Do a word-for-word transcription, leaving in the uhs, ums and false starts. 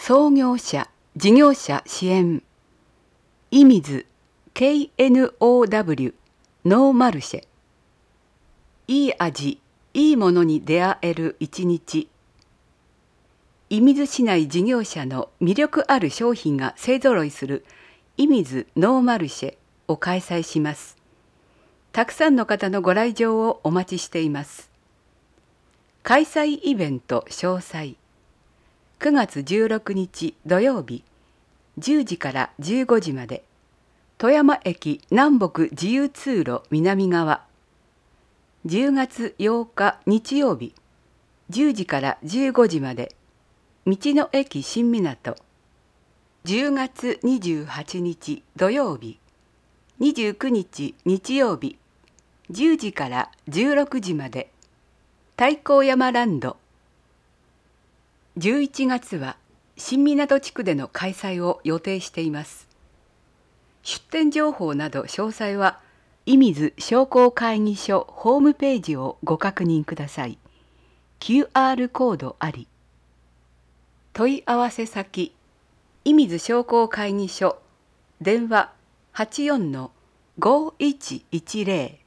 創業者・事業者支援射水 ケーエヌオーダブリュー ノーマルシェ。いい味、いいものに出会える一日。射水市内事業者の魅力ある商品が勢ぞろいする射水ノーマルシェを開催します。たくさんの方のご来場をお待ちしています。開催イベント詳細。くがつじゅうろくにち土曜日じゅうじからじゅうごじまで、富山駅南北自由通路南側。じゅうがつようか日曜日じゅうじからじゅうごじまで、道の駅新港。じゅうがつにじゅうはちにち土曜日にじゅうくにち日曜日じゅうじからじゅうろくじまで、太閤山ランド。じゅういちがつは新港地区での開催を予定しています。出店情報など詳細は射水商工会議所ホームページをご確認ください。キューアール コードあり。問い合わせ先、射水商工会議所、電話 はちよんのごいちいちゼロ